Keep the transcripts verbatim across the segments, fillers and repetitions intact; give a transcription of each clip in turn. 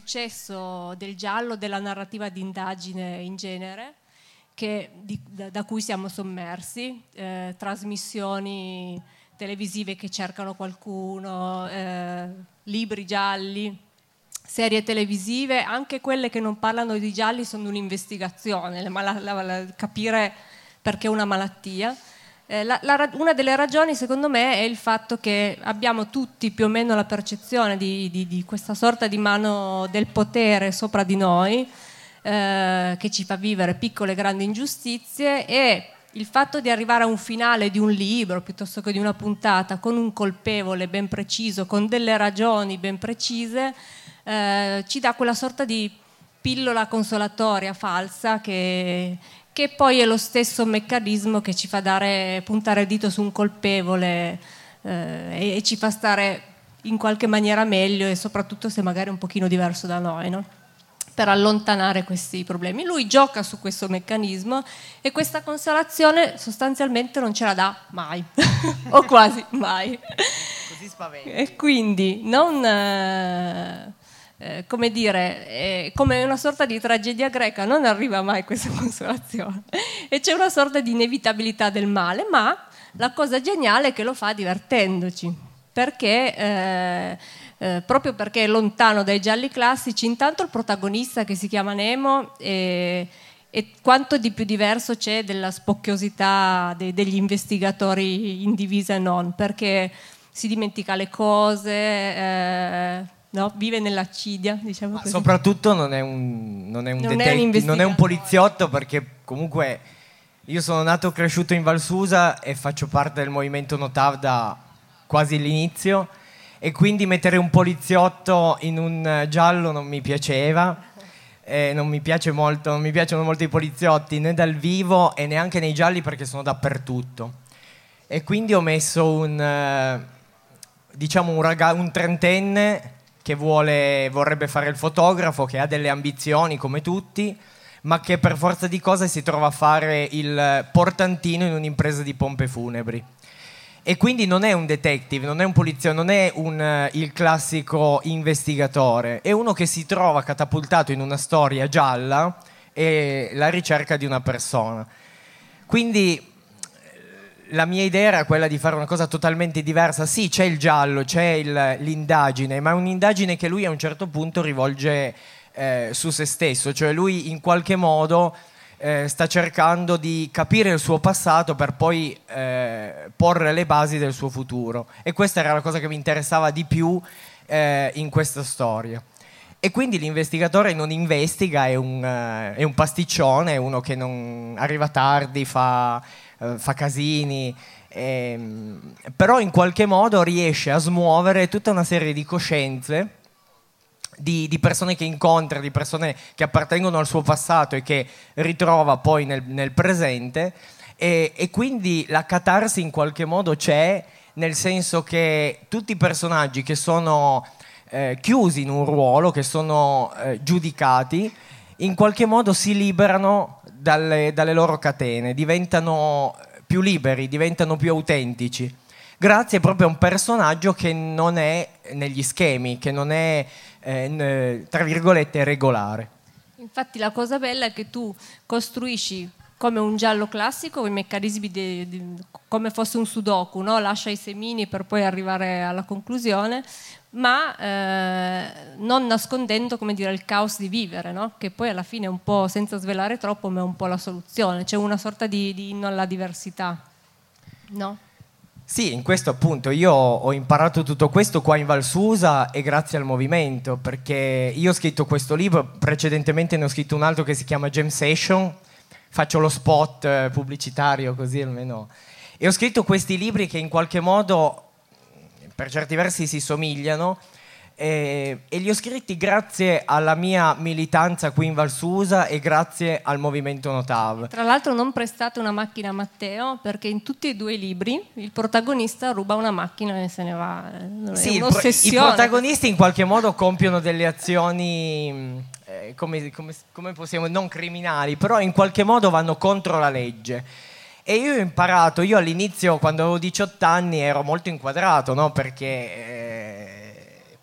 successo del giallo, della narrativa d'indagine in genere, che, di, da, da cui siamo sommersi, eh, trasmissioni televisive che cercano qualcuno, eh, libri gialli, serie televisive, anche quelle che non parlano di gialli sono un'investigazione, la, la, la, la, capire perché è una malattia. Eh, la, la, una delle ragioni secondo me è il fatto che abbiamo tutti più o meno la percezione di, di, di questa sorta di mano del potere sopra di noi, eh, che ci fa vivere piccole e grandi ingiustizie, e il fatto di arrivare a un finale di un libro piuttosto che di una puntata con un colpevole ben preciso, con delle ragioni ben precise, eh, ci dà quella sorta di pillola consolatoria falsa che, che poi è lo stesso meccanismo che ci fa dare, puntare il dito su un colpevole, eh, e, e ci fa stare in qualche maniera meglio, e soprattutto se magari è un pochino diverso da noi, no? Per allontanare questi problemi. Lui gioca su questo meccanismo e questa consolazione sostanzialmente non ce la dà mai o quasi mai. Così spaventa. E quindi non eh, eh, come dire, eh, come una sorta di tragedia greca, non arriva mai questa consolazione e c'è una sorta di inevitabilità del male, ma la cosa geniale è che lo fa divertendoci, perché eh, Eh, proprio perché è lontano dai gialli classici. Intanto il protagonista, che si chiama Nemo, e, e quanto di più diverso c'è della spocchiosità de, degli investigatori in divisa e non, perché si dimentica le cose, eh, no? Vive nell'accidia, diciamo Ma così. soprattutto non è un, non è un, Non è un detective, non è un investigatore. poliziotto, perché comunque io sono nato e cresciuto in Val Susa e faccio parte del movimento Notav da quasi l'inizio, e quindi mettere un poliziotto in un giallo non mi piaceva, eh, non mi piace molto, non mi piacciono molto i poliziotti né dal vivo e neanche nei gialli, perché sono dappertutto. E quindi ho messo un eh, diciamo un, raga- un trentenne che vuole, vorrebbe fare il fotografo, che ha delle ambizioni come tutti, ma che per forza di cose si trova a fare il portantino in un'impresa di pompe funebri. E quindi non è un detective, non è un poliziotto, non è un, uh, il classico investigatore, è uno che si trova catapultato in una storia gialla e la ricerca di una persona. Quindi la mia idea era quella di fare una cosa totalmente diversa. Sì, c'è il giallo, c'è il, l'indagine, ma è un'indagine che lui a un certo punto rivolge eh, su se stesso, cioè lui in qualche modo Eh, sta cercando di capire il suo passato per poi eh, porre le basi del suo futuro, e questa era la cosa che mi interessava di più eh, in questa storia. E quindi l'investigatore non investiga, è un, uh, è un pasticcione, è uno che non arriva tardi, fa, uh, fa casini, ehm, però in qualche modo riesce a smuovere tutta una serie di coscienze Di, di persone che incontra, di persone che appartengono al suo passato e che ritrova poi nel, nel presente, e, e quindi la catarsi in qualche modo c'è, nel senso che tutti i personaggi che sono eh, chiusi in un ruolo, che sono eh, giudicati, in qualche modo si liberano dalle, dalle loro catene, diventano più liberi, diventano più autentici, grazie proprio a un personaggio che non è negli schemi, che non è eh, tra virgolette regolare. Infatti la cosa bella è che tu costruisci come un giallo classico i meccanismi di, di, come fosse un sudoku, no? Lascia i semini per poi arrivare alla conclusione, ma eh, non nascondendo, come dire, il caos di vivere, no? Che poi alla fine è un po', senza svelare troppo, ma è un po' la soluzione, c'è una sorta di, di inno alla diversità, no? Sì, in questo appunto io ho imparato tutto questo qua in Val Susa, e grazie al movimento, perché io ho scritto questo libro, precedentemente ne ho scritto un altro che si chiama Jam Session, faccio lo spot eh, pubblicitario così almeno, e ho scritto questi libri che in qualche modo per certi versi si somigliano, e, e li ho scritti grazie alla mia militanza qui in Val Susa e grazie al movimento Notav. Tra l'altro non prestate una macchina a Matteo, perché in tutti e due i libri il protagonista ruba una macchina e se ne va. È sì, un'ossessione. I protagonisti in qualche modo compiono delle azioni eh, come, come, come possiamo, non criminali, però in qualche modo vanno contro la legge. E io ho imparato, io all'inizio quando avevo diciotto anni ero molto inquadrato, no? Perché eh,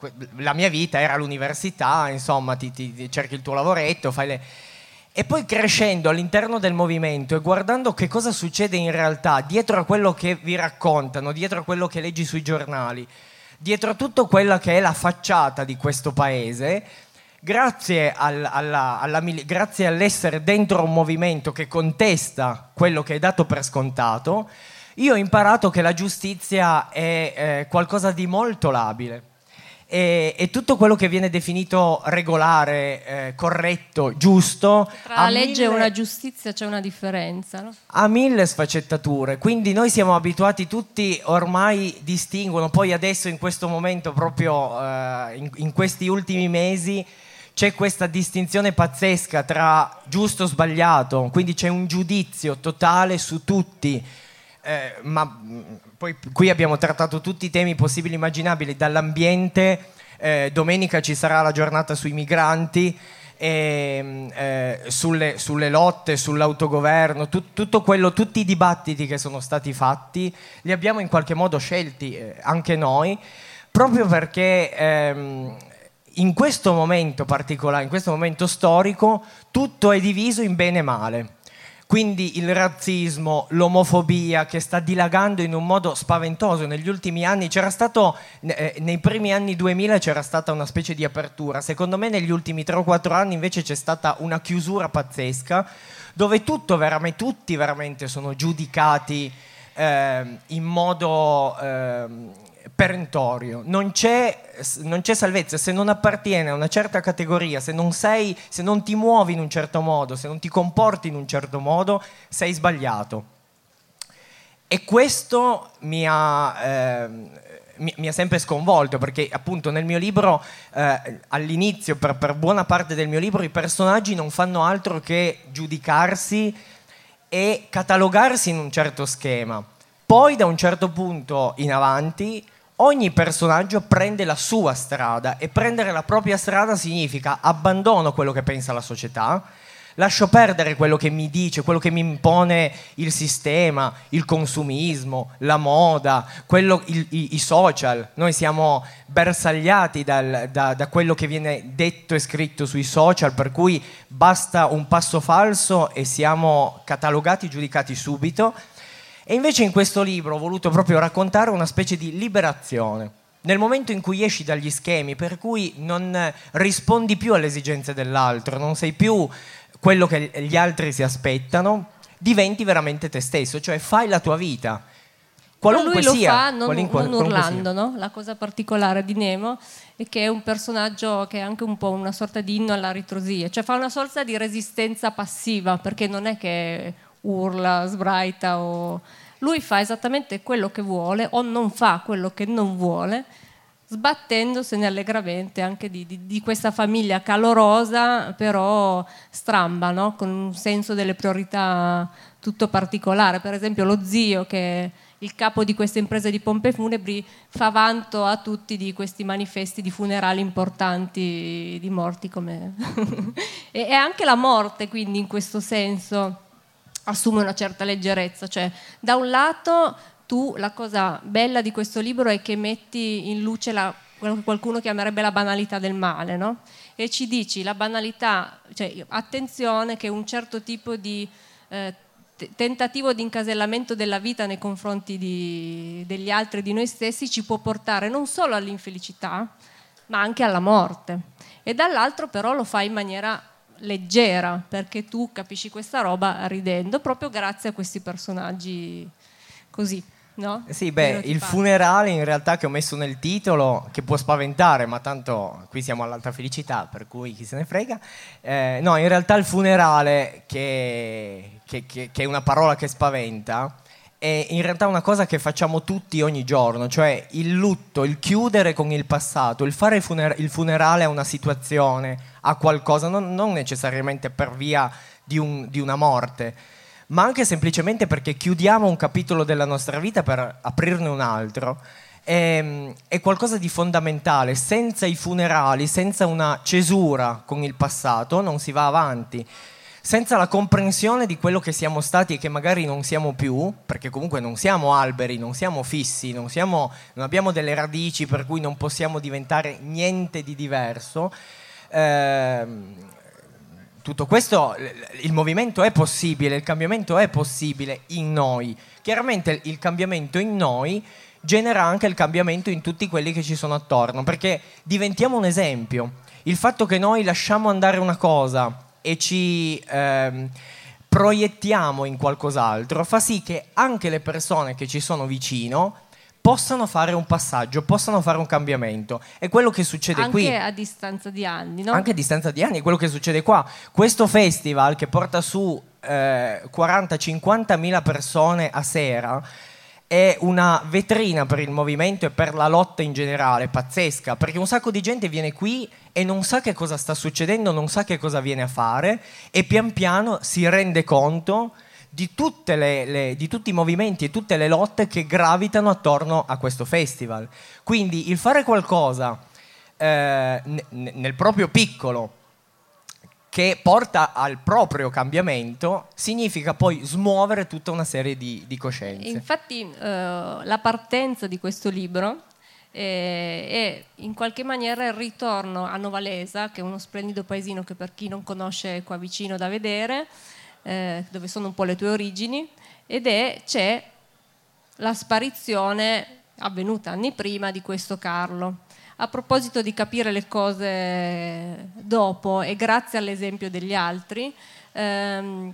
la mia vita era l'università, insomma, ti, ti cerchi il tuo lavoretto, fai le... E poi crescendo all'interno del movimento e guardando che cosa succede in realtà dietro a quello che vi raccontano, dietro a quello che leggi sui giornali, dietro a tutto quella che è la facciata di questo paese, grazie, al, alla, alla, grazie all'essere dentro un movimento che contesta quello che è dato per scontato, io ho imparato che la giustizia è eh, qualcosa di molto labile. E, e tutto quello che viene definito regolare, eh, corretto, giusto, tra la legge mille, e una giustizia c'è una differenza, no? Ha mille sfaccettature, quindi noi siamo abituati tutti, ormai distinguono, poi adesso in questo momento proprio eh, in, in questi ultimi mesi c'è questa distinzione pazzesca tra giusto e sbagliato, quindi c'è un giudizio totale su tutti. Eh, ma poi qui abbiamo trattato tutti i temi possibili e immaginabili, dall'ambiente, eh, domenica ci sarà la giornata sui migranti, e, eh, sulle, sulle lotte, sull'autogoverno, tu, tutto quello, tutti i dibattiti che sono stati fatti li abbiamo in qualche modo scelti eh, anche noi, proprio perché ehm, in questo momento particolare, in questo momento storico, tutto è diviso in bene e male. Quindi il razzismo, l'omofobia che sta dilagando in un modo spaventoso negli ultimi anni, c'era stato eh, nei primi anni duemila c'era stata una specie di apertura, secondo me negli ultimi tre o quattro anni invece c'è stata una chiusura pazzesca dove tutto veramente, tutti veramente sono giudicati eh, in modo eh, perentorio, non c'è, non c'è salvezza, se non appartiene a una certa categoria, se non sei, se non ti muovi in un certo modo, se non ti comporti in un certo modo, sei sbagliato. E questo mi ha, eh, mi, mi ha sempre sconvolto, perché appunto nel mio libro, eh, all'inizio, per, per buona parte del mio libro, i personaggi non fanno altro che giudicarsi e catalogarsi in un certo schema. Poi da un certo punto in avanti ogni personaggio prende la sua strada, e prendere la propria strada significa abbandono quello che pensa la società, lascio perdere quello che mi dice, quello che mi impone il sistema, il consumismo, la moda, quello, il, i, i social. Noi siamo bersagliati dal, da, da quello che viene detto e scritto sui social, per cui basta un passo falso e siamo catalogati, giudicati subito. E invece in questo libro ho voluto proprio raccontare una specie di liberazione. Nel momento in cui esci dagli schemi, per cui non rispondi più alle esigenze dell'altro, non sei più quello che gli altri si aspettano, diventi veramente te stesso, cioè fai la tua vita. Qualunque lui lo sia, fa non, qualunque, non urlando, sia. No? La cosa particolare di Nemo è che è un personaggio che è anche un po' una sorta di inno alla ritrosia, cioè fa una sorta di resistenza passiva, perché non è che urla, sbraita o... lui fa esattamente quello che vuole o non fa quello che non vuole, sbattendosene allegramente anche di, di, di questa famiglia calorosa però stramba, no? Con un senso delle priorità tutto particolare. Per esempio lo zio, che è il capo di queste imprese di pompe funebri, fa vanto a tutti di questi manifesti di funerali importanti di morti come e, e anche la morte quindi in questo senso assume una certa leggerezza, cioè da un lato tu, la cosa bella di questo libro è che metti in luce la, quello che qualcuno chiamerebbe la banalità del male, no? E ci dici la banalità, cioè attenzione che un certo tipo di eh, t- tentativo di incasellamento della vita nei confronti di, degli altri e di noi stessi ci può portare non solo all'infelicità ma anche alla morte, e dall'altro però lo fai in maniera leggera, perché tu capisci questa roba ridendo proprio grazie a questi personaggi così, no? Sì, beh, il funerale in realtà che ho messo nel titolo, che può spaventare, ma tanto qui siamo all'alta felicità, per cui chi se ne frega. Eh, no, in realtà il funerale, che, che, che, che è una parola che spaventa, è in realtà una cosa che facciamo tutti ogni giorno, cioè il lutto, il chiudere con il passato, il fare il, funer- il funerale a una situazione, a qualcosa, non, non necessariamente per via di, un, di una morte, ma anche semplicemente perché chiudiamo un capitolo della nostra vita per aprirne un altro. È, è qualcosa di fondamentale. Senza i funerali, senza una cesura con il passato, non si va avanti. senza la comprensione di quello che siamo stati e che magari non siamo più, perché comunque non siamo alberi, non siamo fissi, non, siamo, non abbiamo delle radici per cui non possiamo diventare niente di diverso. Eh, tutto questo, il movimento è possibile, il cambiamento è possibile in noi. Chiaramente il cambiamento in noi genera anche il cambiamento in tutti quelli che ci sono attorno, perché diventiamo un esempio. Il fatto che noi lasciamo andare una cosa e ci ehm, proiettiamo in qualcos'altro fa sì che anche le persone che ci sono vicino possano fare un passaggio, possano fare un cambiamento. È quello che succede anche qui. Anche a distanza di anni, no? Anche a distanza di anni, è quello che succede qua. Questo festival che porta su eh, quaranta cinquanta mila persone a sera è una vetrina per il movimento e per la lotta in generale, pazzesca, perché un sacco di gente viene qui e non sa che cosa sta succedendo, non sa che cosa viene a fare e pian piano si rende conto di, tutte le, le, di tutti i movimenti e tutte le lotte che gravitano attorno a questo festival. Quindi il fare qualcosa eh, n- nel proprio piccolo che porta al proprio cambiamento significa poi smuovere tutta una serie di, di coscienze. Infatti eh, la partenza di questo libro eh, è in qualche maniera il ritorno a Novalesa, che è uno splendido paesino che per chi non conosce è qua vicino da vedere, eh, dove sono un po' le tue origini, ed è c'è la sparizione avvenuta anni prima di questo Carlo. A proposito di capire le cose dopo e grazie all'esempio degli altri, ehm,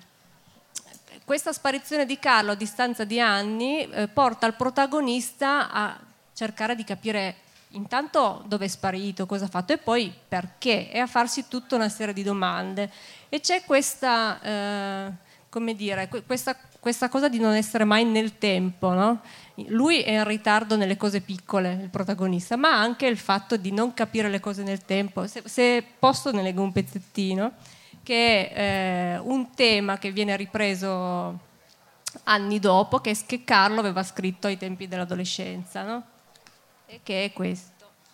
questa sparizione di Carlo a distanza di anni eh, porta il protagonista a cercare di capire intanto dove è sparito, cosa ha fatto e poi perché, e a farsi tutta una serie di domande. E c'è questa, eh, come dire, questa, questa cosa di non essere mai nel tempo, no? Lui è in ritardo nelle cose piccole, il protagonista, ma anche il fatto di non capire le cose nel tempo. Se, se posso ne leggo un pezzettino, che è eh, un tema che viene ripreso anni dopo, che, che Carlo aveva scritto ai tempi dell'adolescenza, no? E che è questo.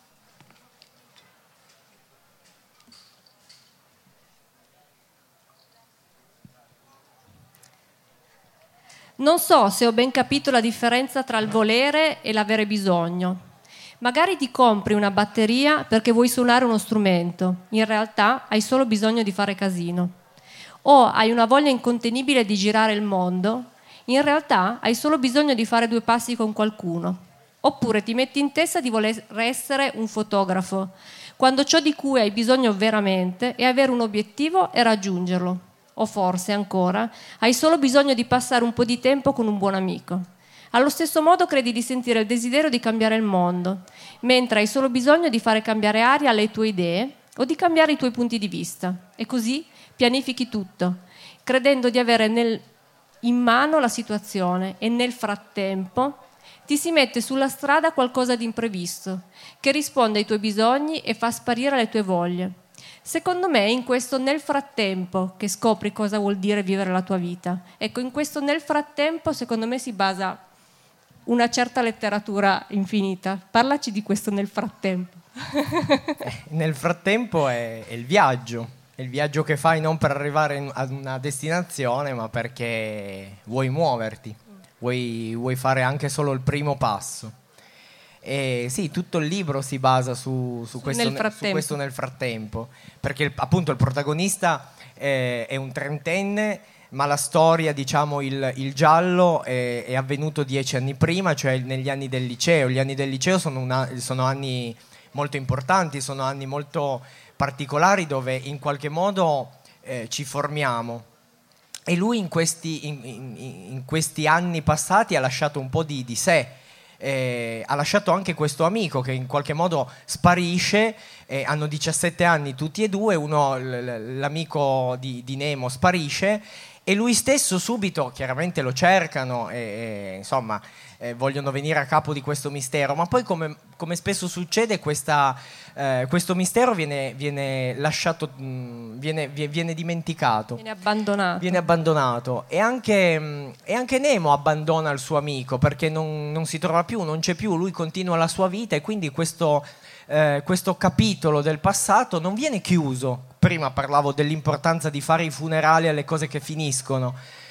Non so se ho ben capito la differenza tra il volere e l'avere bisogno. Magari ti compri una batteria perché vuoi suonare uno strumento, in realtà hai solo bisogno di fare casino. O hai una voglia incontenibile di girare il mondo, in realtà hai solo bisogno di fare due passi con qualcuno. Oppure ti metti in testa di voler essere un fotografo, quando ciò di cui hai bisogno veramente è avere un obiettivo e raggiungerlo. O forse ancora hai solo bisogno di passare un po' di tempo con un buon amico. Allo stesso modo credi di sentire il desiderio di cambiare il mondo, mentre hai solo bisogno di fare cambiare aria alle tue idee o di cambiare i tuoi punti di vista. E così pianifichi tutto, credendo di avere nel, in mano la situazione, e nel frattempo ti si mette sulla strada qualcosa di imprevisto, che risponde ai tuoi bisogni e fa sparire le tue voglie. Secondo me è in questo nel frattempo che scopri cosa vuol dire vivere la tua vita. Ecco, in questo nel frattempo secondo me si basa una certa letteratura infinita. Parlaci di questo nel frattempo. eh, nel frattempo è, è il viaggio, è il viaggio che fai non per arrivare ad una destinazione, ma perché vuoi muoverti, vuoi, vuoi fare anche solo il primo passo. E sì, tutto il libro si basa su, su, questo, nel su questo nel frattempo, perché appunto il protagonista è, è un trentenne, ma la storia, diciamo, il, il giallo è, è avvenuto dieci anni prima, cioè negli anni del liceo. Gli anni del liceo sono, una, sono anni molto importanti, sono anni molto particolari dove in qualche modo eh, ci formiamo. E lui in questi, in, in, in questi anni passati ha lasciato un po' di, di sé. Eh, ha lasciato anche questo amico che in qualche modo sparisce, eh, hanno diciassette anni tutti e due, uno, l- l'amico di, di Nemo sparisce e lui stesso subito, chiaramente lo cercano e, e insomma eh, vogliono venire a capo di questo mistero, ma poi come, come spesso succede questa, eh, questo mistero viene, viene lasciato, mh, viene, viene dimenticato, viene abbandonato, viene abbandonato. E, anche, mh, e anche Nemo abbandona il suo amico perché non, non si trova più, non c'è più, lui continua la sua vita e quindi questo, eh, questo capitolo del passato non viene chiuso prima parlavo dell'importanza di fare i funerali alle cose che finiscono.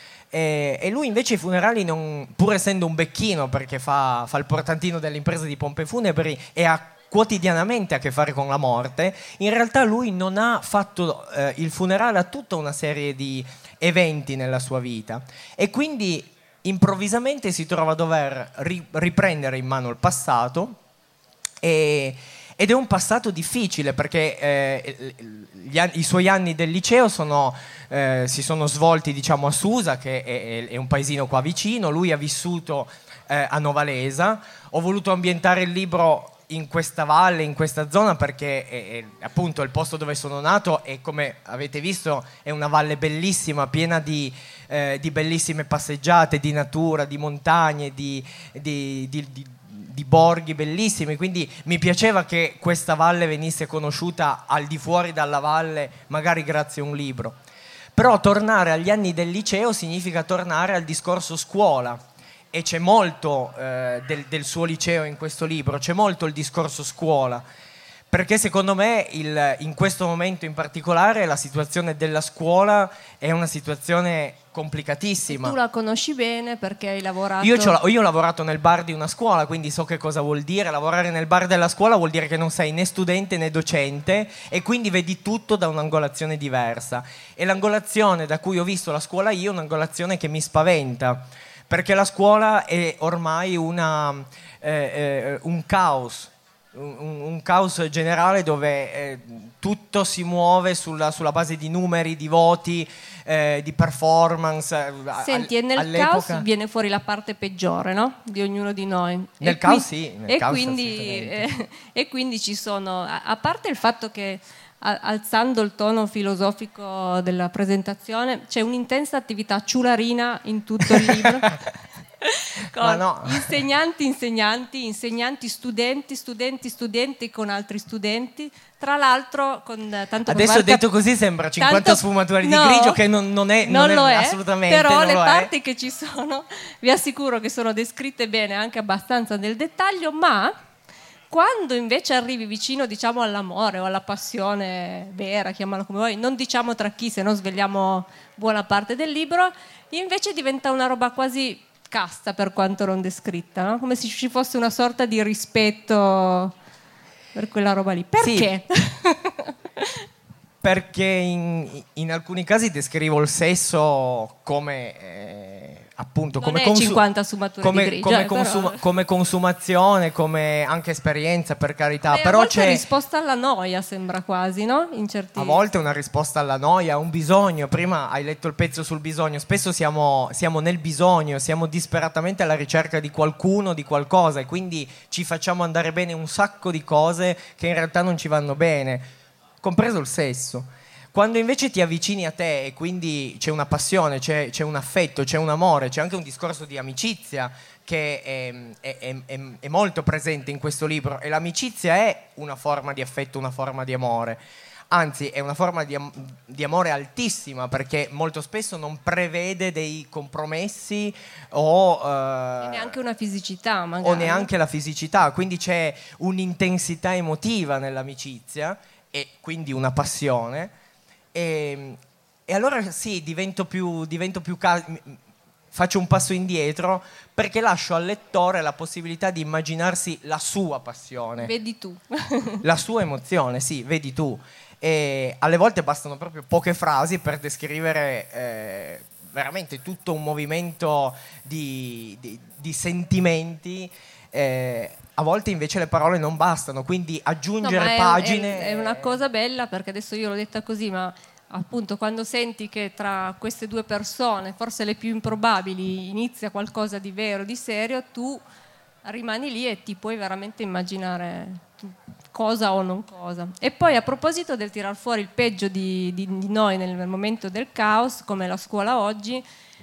E, e lui invece i funerali, non, pur essendo un becchino perché fa, fa il portantino delle imprese di pompe funebri e ha quotidianamente a che fare con la morte, in realtà lui non ha fatto eh, il funerale a tutta una serie di eventi nella sua vita, e quindi improvvisamente si trova a dover ri- riprendere in mano il passato, e, ed è un passato difficile perché eh, gli an- i suoi anni del liceo sono, eh, si sono svolti, diciamo, a Susa, che è, è un paesino qua vicino. Lui ha vissuto eh, a Novalesa. Ho voluto ambientare il libro in questa valle, in questa zona, perché è, è appunto il posto dove sono nato, e come avete visto è una valle bellissima, piena di, eh, di bellissime passeggiate, di natura, di montagne, di, di, di, di, di borghi bellissimi, quindi mi piaceva che questa valle venisse conosciuta al di fuori dalla valle, magari grazie a un libro. Però tornare agli anni del liceo significa tornare al discorso scuola, e c'è molto eh, del, del suo liceo in questo libro, c'è molto il discorso scuola, perché secondo me il, in questo momento in particolare la situazione della scuola è una situazione complicatissima. E tu la conosci bene perché hai lavorato... Io, io ho lavorato nel bar di una scuola, quindi so che cosa vuol dire. Lavorare nel bar della scuola vuol dire che non sei né studente né docente, e quindi vedi tutto da un'angolazione diversa. E l'angolazione da cui ho visto la scuola io è un'angolazione che mi spaventa, perché la scuola è ormai una, eh, eh, un caos, un, un caos generale dove eh, tutto si muove sulla, sulla base di numeri, di voti, eh, di performance. Senti, al, e nel all'epoca... caos viene fuori la parte peggiore, no? Di ognuno di noi. Nel e caos qui, sì, nel e, caos quindi, eh, e quindi ci sono, a, a parte il fatto che alzando il tono filosofico della presentazione, c'è un'intensa attività ciularina in tutto il libro. Con no. insegnanti, insegnanti, insegnanti, studenti, studenti, studenti con altri studenti. Tra l'altro, con tanto adesso detto così sembra cinquanta tanto, sfumature no, di grigio, che non, non è, non non lo è, è assolutamente. Però non le lo parti è. che ci sono, vi assicuro che sono descritte bene, anche abbastanza nel dettaglio, ma quando invece arrivi vicino, diciamo, all'amore o alla passione vera, chiamala come vuoi, non diciamo tra chi, se no svegliamo buona parte del libro, invece diventa una roba quasi casta, per quanto non descritta, no? Come se ci fosse una sorta di rispetto per quella roba lì. Perché? Sì. Perché in, in alcuni casi descrivo il sesso come eh, appunto non come, è consu- cinquanta sfumature come, di grigio, come, eh, consuma- però... come consumazione, come anche esperienza, per carità. Beh, però a volte c'è risposta alla noia, sembra quasi, no? In certi... a volte una risposta alla noia, un bisogno. Prima hai letto il pezzo sul bisogno. Spesso siamo, siamo nel bisogno, siamo disperatamente alla ricerca di qualcuno, di qualcosa, e quindi ci facciamo andare bene un sacco di cose che in realtà non ci vanno bene, compreso il sesso. Quando invece ti avvicini a te e quindi c'è una passione, c'è, c'è un affetto, c'è un amore, c'è anche un discorso di amicizia che è, è, è, è, è molto presente in questo libro, e l'amicizia è una forma di affetto, una forma di amore. Anzi, è una forma di, am- di amore altissima, perché molto spesso non prevede dei compromessi o, eh, E neanche una fisicità, magari. o neanche la fisicità. Quindi c'è un'intensità emotiva nell'amicizia, e quindi una passione. E, e allora sì, divento più, divento più ca- faccio un passo indietro, perché lascio al lettore la possibilità di immaginarsi la sua passione. Vedi tu. La sua emozione, sì, vedi tu. E alle volte bastano proprio poche frasi per descrivere eh, veramente tutto un movimento di, di, di sentimenti. Eh, a volte invece le parole non bastano, quindi aggiungere no, ma è, pagine... È, è una cosa bella, perché adesso io l'ho detta così, ma appunto quando senti che tra queste due persone, forse le più improbabili, inizia qualcosa di vero, di serio, tu rimani lì e ti puoi veramente immaginare cosa o non cosa. E poi, a proposito del tirar fuori il peggio di, di, di noi nel momento del caos, come la scuola oggi,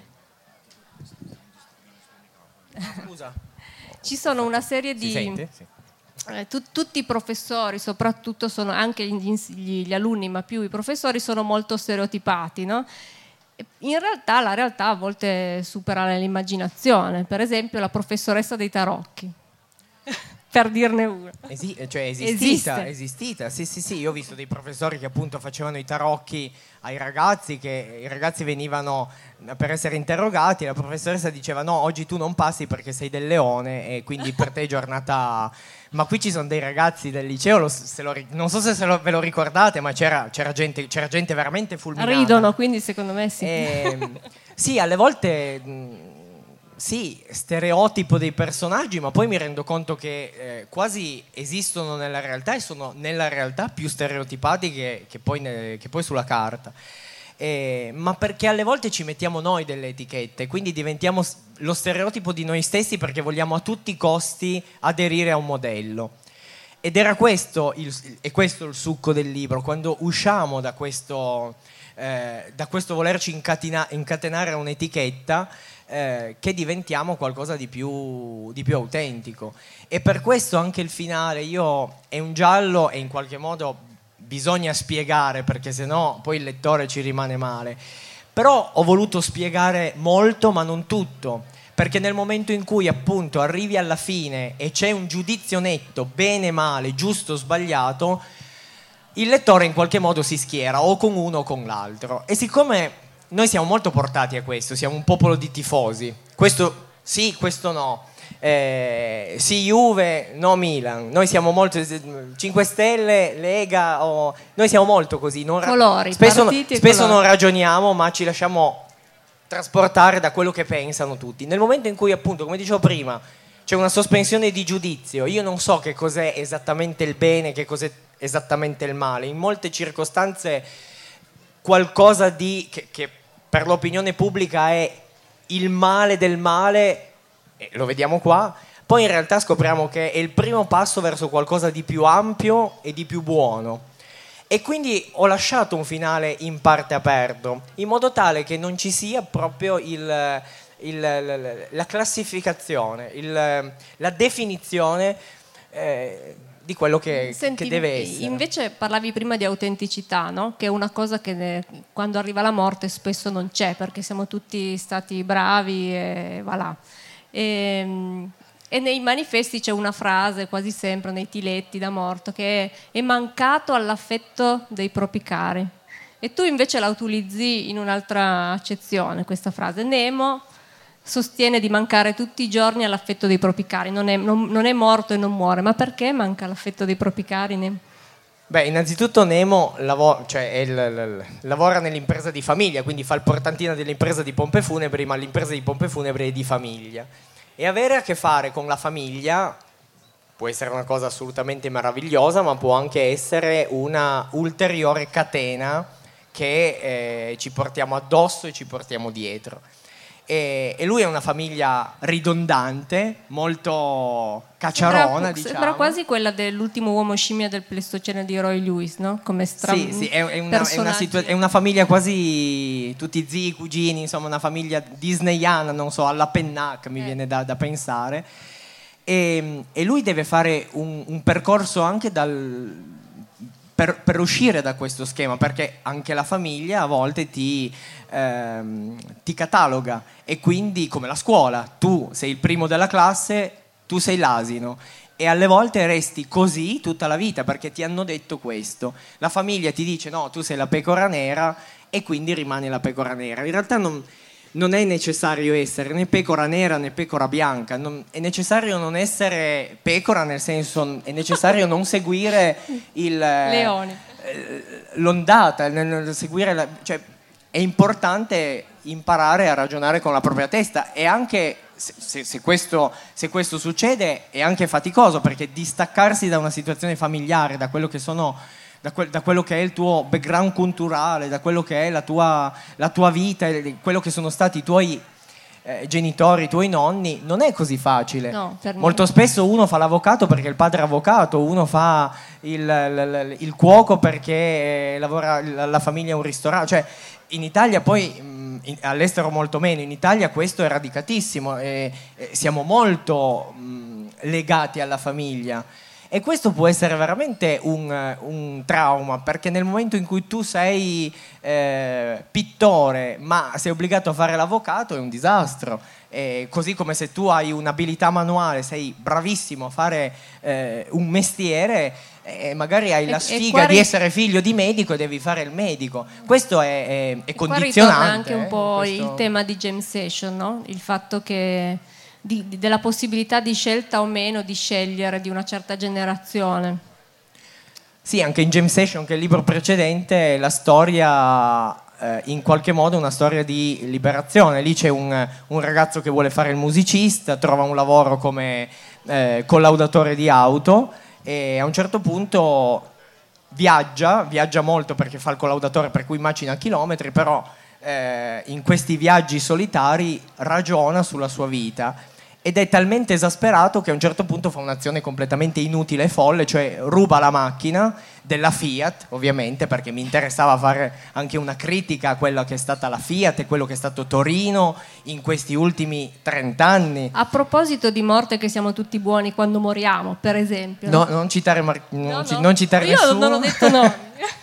Scusa. ci sono una serie di... Si sente? Sì. Eh, tu, tutti i professori, soprattutto sono anche gli, gli, gli alunni, ma più i professori, sono molto stereotipati, no? E in realtà la realtà a volte supera l'immaginazione. Per esempio la professoressa dei tarocchi. per dirne uno. Esi- cioè esistita, esistita, sì sì sì, io ho visto dei professori che appunto facevano i tarocchi ai ragazzi, che i ragazzi venivano per essere interrogati e la professoressa diceva no, oggi tu non passi perché sei del leone e quindi per te è giornata... Ma qui ci sono dei ragazzi del liceo, lo, se lo, non so se, se lo, ve lo ricordate, ma c'era, c'era, gente, c'era gente veramente fulminata. Ridono, quindi secondo me sì. E, sì, alle volte... Sì, stereotipo dei personaggi, ma poi mi rendo conto che eh, quasi esistono nella realtà e sono nella realtà più stereotipati che, che, poi, ne, che poi sulla carta. Eh, ma perché alle volte ci mettiamo noi delle etichette, quindi diventiamo lo stereotipo di noi stessi perché vogliamo a tutti i costi aderire a un modello. Ed era questo il, è questo il succo del libro, quando usciamo da questo, eh, da questo volerci incatena, incatenare a un'etichetta, Eh, che diventiamo qualcosa di più, di più autentico. E per questo anche il finale io è un giallo e in qualche modo bisogna spiegare, perché sennò poi il lettore ci rimane male, però ho voluto spiegare molto ma non tutto, perché nel momento in cui appunto arrivi alla fine e c'è un giudizio netto, bene, male, giusto, sbagliato, il lettore in qualche modo si schiera o con uno o con l'altro. E siccome noi siamo molto portati a questo, siamo un popolo di tifosi, questo sì, questo no, eh, sì Juve, no Milan, noi siamo molto cinque Stelle, Lega, o, noi siamo molto così, non ra- colori, spesso, partiti e spesso colori. non ragioniamo, ma ci lasciamo trasportare da quello che pensano tutti. Nel momento in cui appunto, come dicevo prima, c'è una sospensione di giudizio, io non so che cos'è esattamente il bene, che cos'è esattamente il male, in molte circostanze qualcosa di che, che per l'opinione pubblica è il male del male, eh, lo vediamo qua, poi in realtà scopriamo che è il primo passo verso qualcosa di più ampio e di più buono. E quindi ho lasciato un finale in parte aperto, in modo tale che non ci sia proprio il, il, la, la classificazione, il, la definizione eh, di quello che, Senti, che deve essere. Invece parlavi prima di autenticità, no? Che è una cosa che ne, quando arriva la morte spesso non c'è, perché siamo tutti stati bravi e va là. E, e nei manifesti c'è una frase quasi sempre, nei tiletti da morto, che è, è mancato all'affetto dei propri cari. E tu invece la utilizzi in un'altra accezione, questa frase. Nemo sostiene di mancare tutti i giorni all'affetto dei propri cari, non è, non, non è morto e non muore, ma perché manca l'affetto dei propri cari, Nemo? Beh, innanzitutto Nemo lavora, cioè è il, il, lavora nell'impresa di famiglia, quindi fa il portantino dell'impresa di pompe funebri, ma l'impresa di pompe funebri è di famiglia. E avere a che fare con la famiglia può essere una cosa assolutamente meravigliosa, ma può anche essere una ulteriore catena che eh, ci portiamo addosso e ci portiamo dietro. E, e lui è una famiglia ridondante, molto cacciarona, sembra, diciamo. Sembra quasi quella dell'ultimo uomo scimmia del Pleistocene di Roy Lewis, no? Come stra- sì, sì, è, è, una, è, una situa- è una famiglia quasi tutti zii, cugini, insomma una famiglia disneyana, non so, alla Pennac mi eh. viene da, da pensare. E, e lui deve fare un, un percorso anche dal... Per, per uscire da questo schema, perché anche la famiglia a volte ti, ehm, ti cataloga, e quindi come la scuola, tu sei il primo della classe, tu sei l'asino, e alle volte resti così tutta la vita perché ti hanno detto questo. La famiglia ti dice no, tu sei la pecora nera, e quindi rimani la pecora nera. In realtà non, non è necessario essere né pecora nera né pecora bianca, non, è necessario non essere pecora, nel senso è necessario non seguire il leoni, eh, l'ondata, nel seguire la, cioè è importante imparare a ragionare con la propria testa, e anche se, se, se, questo, se questo succede è anche faticoso, perché distaccarsi da una situazione familiare, da quello che sono Da, que- da quello che è il tuo background culturale, da quello che è la tua, la tua vita, quello che sono stati i tuoi eh, genitori, i tuoi nonni, non è così facile. No, per Molto me. spesso uno fa l'avvocato perché il padre è avvocato, uno fa il, il, il cuoco perché lavora, la famiglia è un ristorante. Cioè, in Italia poi, in, all'estero molto meno, in Italia questo è radicatissimo, e, e siamo molto mh, legati alla famiglia. E questo può essere veramente un, un trauma, perché nel momento in cui tu sei eh, pittore ma sei obbligato a fare l'avvocato è un disastro. Eh, così come se tu hai un'abilità manuale, sei bravissimo a fare eh, un mestiere, eh, magari hai la sfiga di essere figlio di medico e devi fare il medico. Questo è, è, è condizionante. Qua ritorna anche un po' eh, questo... il tema di Jam Session, no? Il fatto che di, di, della possibilità di scelta o meno di scegliere di una certa generazione. Sì, anche in Jam Session, che è il libro precedente, la storia in qualche modo una storia di liberazione. Lì c'è un, un ragazzo che vuole fare il musicista, trova un lavoro come eh, collaudatore di auto e a un certo punto viaggia, viaggia molto perché fa il collaudatore, per cui macina chilometri, però eh, in questi viaggi solitari ragiona sulla sua vita ed è talmente esasperato che a un certo punto fa un'azione completamente inutile e folle, cioè ruba la macchina della Fiat, ovviamente, perché mi interessava fare anche una critica a quella che è stata la Fiat e quello che è stato Torino in questi ultimi trent'anni. A proposito di morte, che siamo tutti buoni quando moriamo, per esempio. No, non citare, Mar- non no, ci, no. non citare Io nessuno. non ho detto no.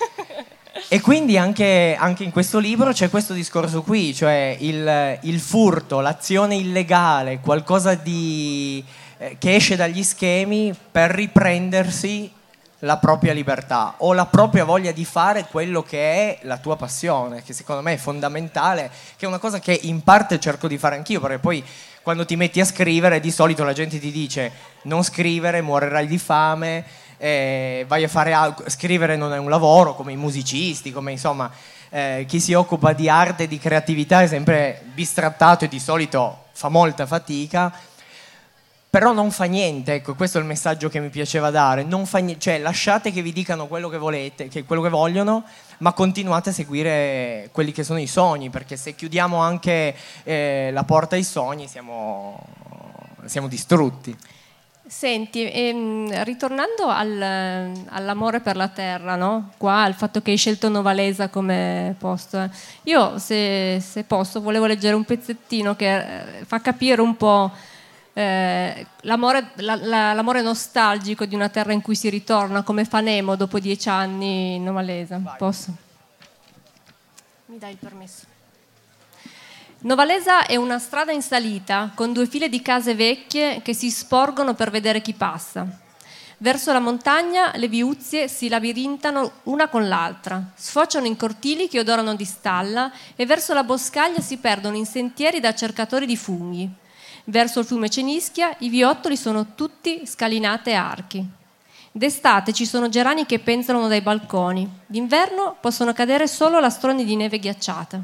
E quindi anche, anche in questo libro c'è questo discorso qui, cioè il, il furto, l'azione illegale, qualcosa di, eh, che esce dagli schemi per riprendersi la propria libertà o la propria voglia di fare quello che è la tua passione, che secondo me è fondamentale, che è una cosa che in parte cerco di fare anch'io, perché poi quando ti metti a scrivere di solito la gente ti dice non scrivere, morirai di fame, eh, vai a fare altro. Scrivere non è un lavoro, come i musicisti, come insomma eh, chi si occupa di arte e di creatività è sempre bistrattato e di solito fa molta fatica. Però non fa niente, ecco, questo è il messaggio che mi piaceva dare, non fa niente, cioè lasciate che vi dicano quello che volete, che quello che vogliono, ma continuate a seguire quelli che sono i sogni, perché se chiudiamo anche eh, la porta ai sogni siamo, siamo distrutti. Senti, ehm, ritornando al, all'amore per la terra, no? Qua al fatto che hai scelto Novalesa come posto, eh. Io se, se posso volevo leggere un pezzettino che eh, fa capire un po' Eh, l'amore, la, la, l'amore nostalgico di una terra in cui si ritorna, come fa Nemo dopo dieci anni in Novalesa. Posso? Mi dai il permesso? Novalesa è una strada in salita con due file di case vecchie che si sporgono per vedere chi passa. Verso la montagna le viuzze si labirintano una con l'altra, sfociano in cortili che odorano di stalla e verso la boscaglia si perdono in sentieri da cercatori di funghi. Verso il fiume Cenischia i viottoli sono tutti scalinate e archi. D'estate ci sono gerani che penzolano dai balconi, d'inverno possono cadere solo lastroni di neve ghiacciata.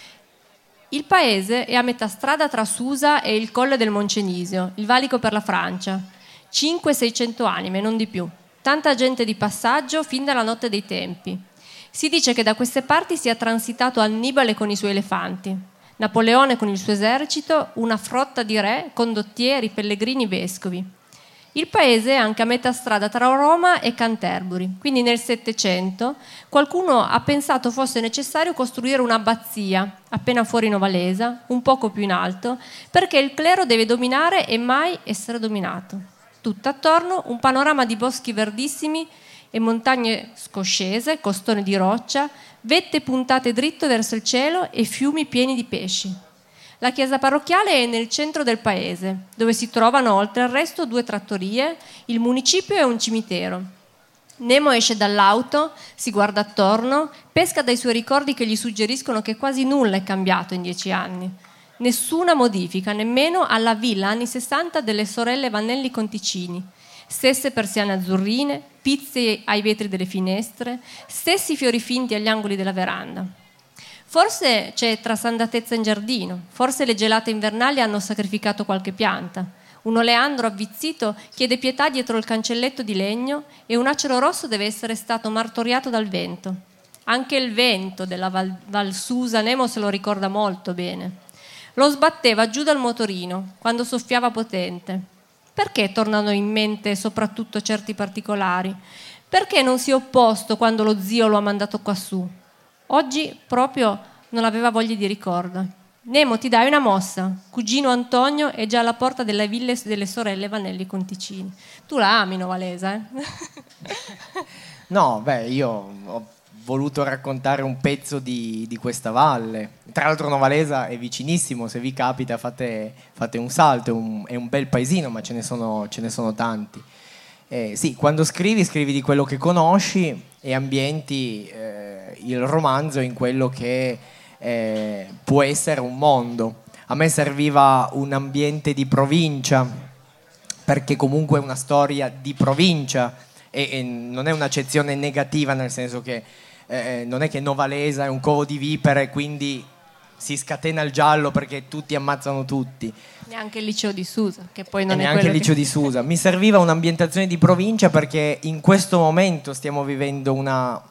Il paese è a metà strada tra Susa e il colle del Moncenisio, il valico per la Francia. cinquecento seicento anime, non di più. Tanta gente di passaggio fin dalla notte dei tempi. Si dice che da queste parti sia transitato Annibale con i suoi elefanti, Napoleone con il suo esercito, una frotta di re, condottieri, pellegrini, vescovi. Il paese è anche a metà strada tra Roma e Canterbury, quindi nel Settecento qualcuno ha pensato fosse necessario costruire un'abbazia appena fuori Novalesa, un poco più in alto, perché il clero deve dominare e mai essere dominato. Tutt'attorno un panorama di boschi verdissimi e montagne scoscese, costone di roccia, vette puntate dritto verso il cielo e fiumi pieni di pesci. La chiesa parrocchiale è nel centro del paese, dove si trovano oltre al resto due trattorie, il municipio e un cimitero. Nemo esce dall'auto, si guarda attorno, pesca dai suoi ricordi che gli suggeriscono che quasi nulla è cambiato in dieci anni. Nessuna modifica, nemmeno alla villa anni sessanta delle sorelle Vannelli Conticini. Stesse persiane azzurrine, pizze ai vetri delle finestre, stessi fiori finti agli angoli della veranda. Forse c'è trasandatezza in giardino, forse le gelate invernali hanno sacrificato qualche pianta. Un oleandro avvizzito chiede pietà dietro il cancelletto di legno e un acero rosso deve essere stato martoriato dal vento. Anche il vento della Val, Val Susa Nemo se lo ricorda molto bene. Lo sbatteva giù dal motorino quando soffiava potente. Perché tornano in mente soprattutto certi particolari? Perché non si è opposto quando lo zio lo ha mandato quassù? Oggi proprio non aveva voglia di ricordo. Nemo, ti dai una mossa. Cugino Antonio è già alla porta delle ville delle sorelle Vanelli Conticini. Tu la ami Novalesa, eh? No, beh, io ho voluto raccontare un pezzo di, di questa valle. Tra l'altro Novalesa è vicinissimo, se vi capita fate, fate un salto, è un, è un bel paesino, ma ce ne sono, ce ne sono tanti. Eh, sì, quando scrivi, scrivi di quello che conosci e ambienti eh, il romanzo in quello che eh, può essere un mondo. A me serviva un ambiente di provincia, perché comunque è una storia di provincia e, e non è un'accezione negativa, nel senso che eh, non è che Novalesa è un covo di vipere, quindi si scatena il giallo perché tutti ammazzano tutti. Neanche il liceo di Susa, che poi non e è neanche il liceo che... di Susa. Mi serviva un'ambientazione di provincia perché in questo momento stiamo vivendo una,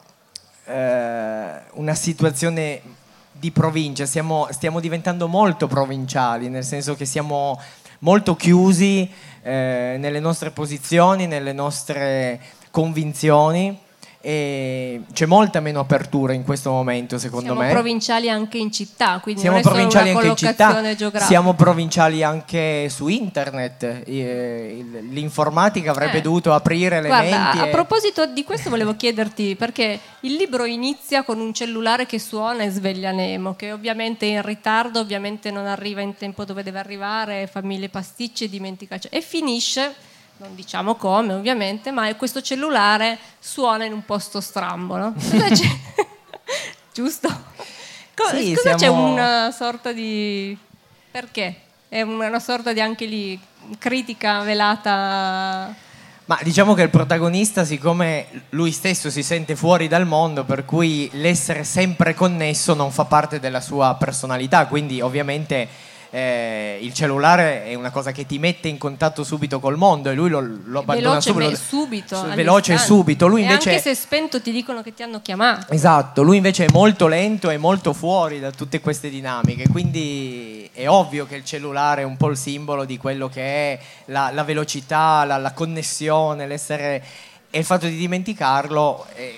eh, una situazione di provincia, stiamo, stiamo diventando molto provinciali, nel senso che siamo molto chiusi eh, nelle nostre posizioni, nelle nostre convinzioni, e c'è molta meno apertura in questo momento, secondo siamo me. Siamo provinciali anche in città, quindi siamo non è provinciali solo una anche in città, geografica. siamo provinciali anche su internet. L'informatica avrebbe eh. dovuto aprire le Guarda, menti. A e... proposito di questo volevo chiederti, perché il libro inizia con un cellulare che suona e sveglia Nemo, che ovviamente è in ritardo, ovviamente non arriva in tempo dove deve arrivare, fa mille pasticci e dimentica, e finisce, non diciamo come ovviamente, ma questo cellulare suona in un posto strambo, no? Cosa c'è? Giusto? Co- sì, cosa siamo... c'è una sorta di... perché? È una sorta di, anche lì, critica velata... Ma diciamo che il protagonista, siccome lui stesso si sente fuori dal mondo, per cui l'essere sempre connesso non fa parte della sua personalità, quindi ovviamente eh, il cellulare è una cosa che ti mette in contatto subito col mondo e lui lo, lo abbandona veloce, subito, beh, subito veloce e subito. Lui invece, e anche se spento ti dicono che ti hanno chiamato. Esatto, lui invece è molto lento e molto fuori da tutte queste dinamiche, quindi è ovvio che il cellulare è un po' il simbolo di quello che è la, la velocità, la, la connessione, l'essere, e il fatto di dimenticarlo è,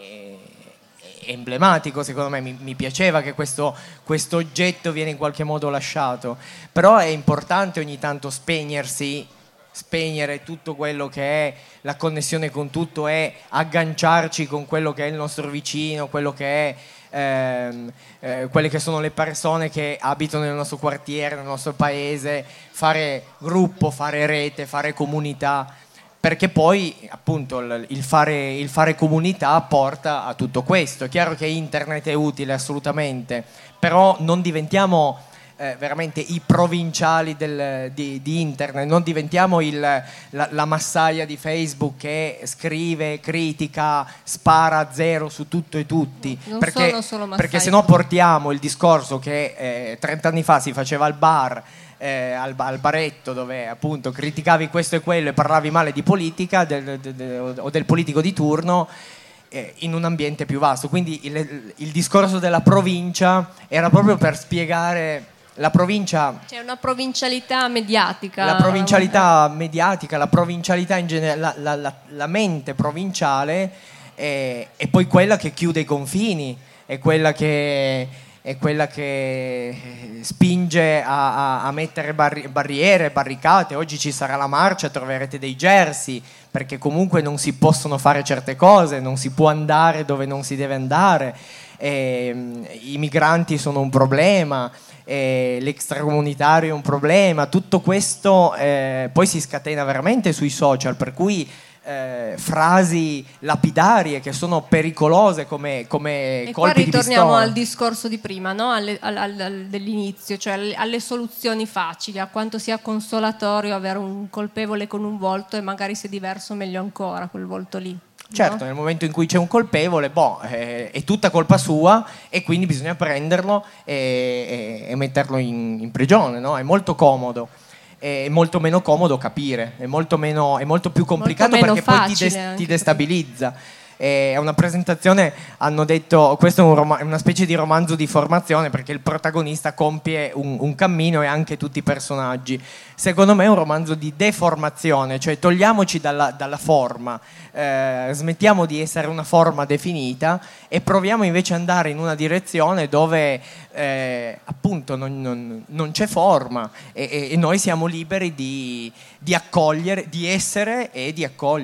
è emblematico, secondo me. Mi, mi piaceva che questo, questo oggetto viene in qualche modo lasciato, però è importante ogni tanto spegnersi, spegnere tutto quello che è la connessione con tutto e agganciarci con quello che è il nostro vicino, quello che è ehm, eh, quelle che sono le persone che abitano nel nostro quartiere, nel nostro paese, fare gruppo, fare rete, fare comunità, perché poi appunto il fare, il fare comunità porta a tutto questo. È chiaro che internet è utile assolutamente, però non diventiamo eh, veramente i provinciali del, di, di internet, non diventiamo il, la, la massaia di Facebook che scrive, critica, spara a zero su tutto e tutti, non perché, sono solo massaie, perché se no portiamo il discorso che eh, trent'anni fa si faceva al bar, Eh, al, al baretto, dove appunto criticavi questo e quello e parlavi male di politica del, de, de, o del politico di turno, eh, in un ambiente più vasto. Quindi il, il discorso della provincia era proprio per spiegare la provincia. C'è una provincialità mediatica. La provincialità mediatica, la provincialità in genere, la, la, la, la mente provinciale è, è poi quella che chiude i confini, è quella che è quella che spinge a, a, a mettere barri- barriere, barricate. Oggi ci sarà la marcia, troverete dei jersey, perché comunque non si possono fare certe cose, non si può andare dove non si deve andare, e, i migranti sono un problema, e l'extracomunitario è un problema. Tutto questo eh, poi si scatena veramente sui social, per cui Eh, frasi lapidarie che sono pericolose come, come e colpi di pistola. E qua ritorniamo al discorso di prima, no? alle, al, al, al, dell'inizio, cioè alle, alle soluzioni facili, a quanto sia consolatorio avere un colpevole con un volto, e magari se è diverso meglio ancora quel volto lì. Certo, no? Nel momento in cui c'è un colpevole, boh, eh, è tutta colpa sua, e quindi bisogna prenderlo e, e, e metterlo in, in prigione, no? È molto comodo. È molto meno comodo capire, è molto, meno, è molto più complicato, molto perché poi ti, des- ti destabilizza. È una presentazione, hanno detto, questo è un rom- una specie di romanzo di formazione, perché il protagonista compie un, un cammino e anche tutti i personaggi. Secondo me è un romanzo di deformazione, cioè togliamoci dalla, dalla forma, eh, smettiamo di essere una forma definita e proviamo invece ad andare in una direzione dove eh, appunto non, non, non c'è forma, e, e noi siamo liberi di, di accogliere, di essere e di accogliere.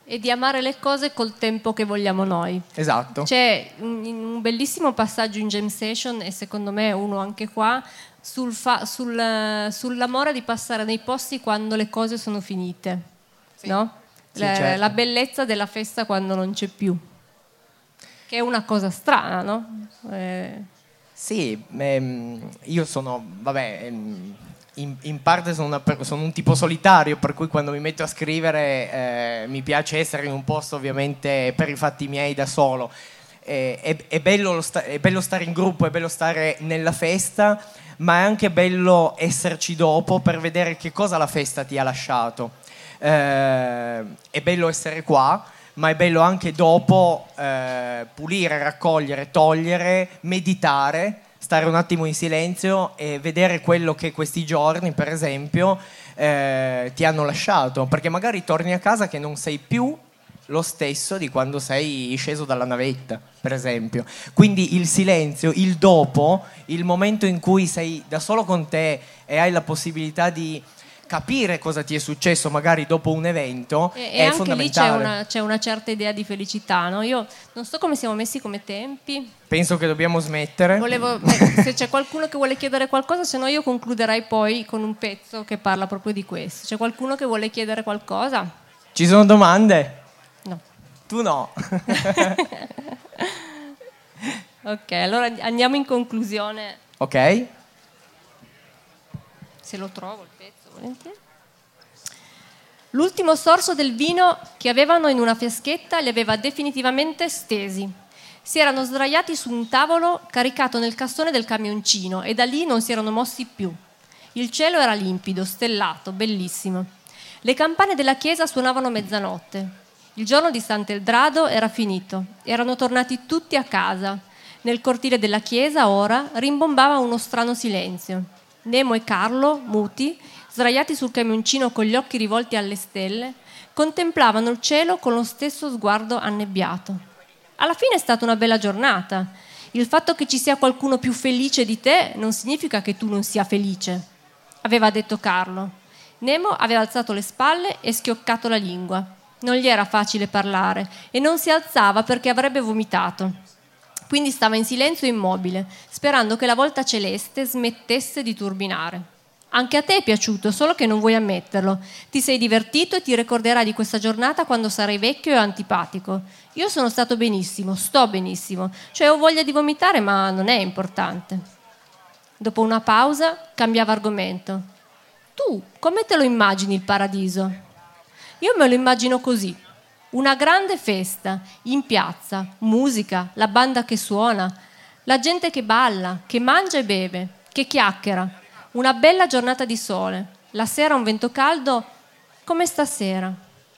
e di amare le cose col tempo che vogliamo noi. Esatto. C'è un, un bellissimo passaggio in Jam Session, e secondo me uno anche qua, sul fa, sul, sull'amore di passare nei posti quando le cose sono finite, sì. No? Sì, la, certo. la bellezza della festa quando non c'è più, che è una cosa strana, no? Eh. Sì, ehm, io sono, vabbè, ehm, in, in parte sono, una, sono un tipo solitario, per cui quando mi metto a scrivere eh, mi piace essere in un posto ovviamente per i fatti miei da solo. Eh, è, è, bello lo sta- è bello stare in gruppo, è bello stare nella festa, ma è anche bello esserci dopo per vedere che cosa la festa ti ha lasciato. Eh, è bello essere qua, ma è bello anche dopo eh, pulire, raccogliere, togliere, meditare, stare un attimo in silenzio e vedere quello che questi giorni, per esempio, eh, ti hanno lasciato, perché magari torni a casa che non sei più lo stesso di quando sei sceso dalla navetta, per esempio. Quindi il silenzio, il dopo, il momento in cui sei da solo con te e hai la possibilità di capire cosa ti è successo magari dopo un evento, e, è e anche fondamentale. lì c'è una, c'è una certa idea di felicità, no? Io non so come siamo messi come tempi. Penso che dobbiamo smettere. Volevo, beh, se c'è qualcuno che vuole chiedere qualcosa, se no io concluderei poi con un pezzo che parla proprio di questo. C'è qualcuno che vuole chiedere qualcosa? Ci sono domande? No. Tu no. Ok, allora andiamo in conclusione. Ok. Se lo trovo il pezzo, volentieri. L'ultimo sorso del vino che avevano in una fiaschetta li aveva definitivamente stesi. Si erano sdraiati su un tavolo caricato nel cassone del camioncino e da lì non si erano mossi più. Il cielo era limpido, stellato, bellissimo. Le campane della chiesa suonavano mezzanotte. Il giorno di Sant'Eldrado era finito. Erano tornati tutti a casa. Nel cortile della chiesa ora rimbombava uno strano silenzio. Nemo e Carlo, muti, sdraiati sul camioncino con gli occhi rivolti alle stelle, contemplavano il cielo con lo stesso sguardo annebbiato. Alla fine è stata una bella giornata. Il fatto che ci sia qualcuno più felice di te non significa che tu non sia felice, aveva detto Carlo. Nemo aveva alzato le spalle e schioccato la lingua. Non gli era facile parlare e non si alzava perché avrebbe vomitato. Quindi stava in silenzio immobile, sperando che la volta celeste smettesse di turbinare. Anche a te è piaciuto, solo che non vuoi ammetterlo. Ti sei divertito e ti ricorderai di questa giornata quando sarai vecchio e antipatico. Io sono stato benissimo, sto benissimo, cioè ho voglia di vomitare, ma non è importante. Dopo una pausa cambiava argomento. Tu, come te lo immagini il paradiso? Io me lo immagino così. Una grande festa, in piazza, musica, la banda che suona, la gente che balla, che mangia e beve, che chiacchiera, una bella giornata di sole, la sera un vento caldo come stasera.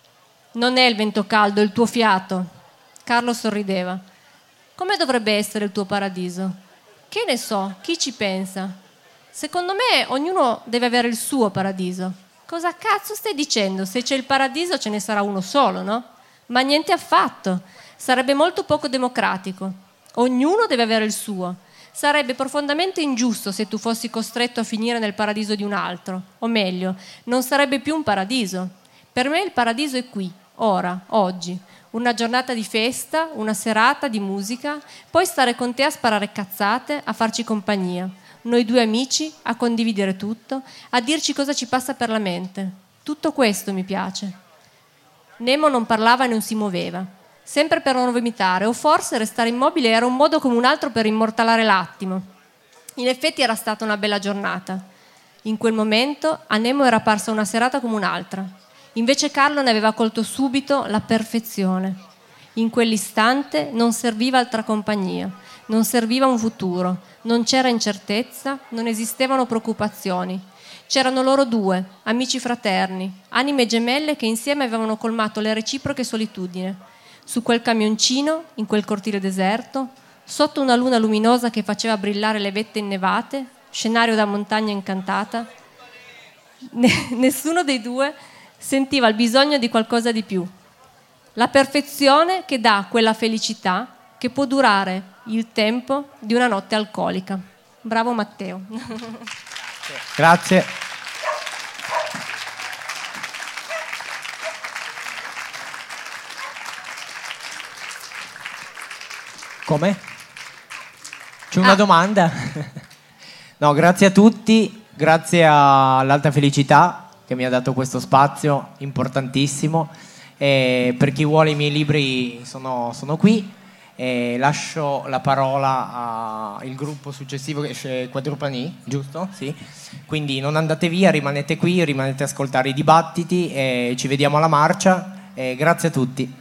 Non è il vento caldo, è il tuo fiato. Carlo sorrideva. Come dovrebbe essere il tuo paradiso? Che ne so, chi ci pensa? Secondo me ognuno deve avere il suo paradiso. Cosa cazzo stai dicendo? Se c'è il paradiso ce ne sarà uno solo, no? Ma niente affatto, sarebbe molto poco democratico. Ognuno deve avere il suo. Sarebbe profondamente ingiusto se tu fossi costretto a finire nel paradiso di un altro, o meglio, non sarebbe più un paradiso. Per me il paradiso è qui, ora, oggi, una giornata di festa, una serata di musica, poi stare con te a sparare cazzate, a farci compagnia, noi due amici, a condividere tutto, a dirci cosa ci passa per la mente. Tutto questo mi piace. Nemo non parlava e non si muoveva, sempre per non vomitare, o forse restare immobile era un modo come un altro per immortalare l'attimo. In effetti era stata una bella giornata. In quel momento a Nemo era parsa una serata come un'altra. Invece Carlo ne aveva colto subito la perfezione. In quell'istante non serviva altra compagnia, non serviva un futuro, non c'era incertezza, non esistevano preoccupazioni. C'erano loro due, amici fraterni, anime gemelle che insieme avevano colmato le reciproche solitudini. Su quel camioncino, in quel cortile deserto, sotto una luna luminosa che faceva brillare le vette innevate, scenario da montagna incantata, nessuno dei due sentiva il bisogno di qualcosa di più. La perfezione che dà quella felicità che può durare il tempo di una notte alcolica. Bravo Matteo. Grazie. Come? C'è una ah. domanda? No, grazie a tutti, grazie all'Alta Felicità che mi ha dato questo spazio importantissimo. E per chi vuole i miei libri sono, sono qui. E lascio la parola al gruppo successivo che esce Quadrupani, giusto? Sì. Quindi non andate via, rimanete qui, rimanete a ascoltare i dibattiti e ci vediamo alla marcia. E grazie a tutti.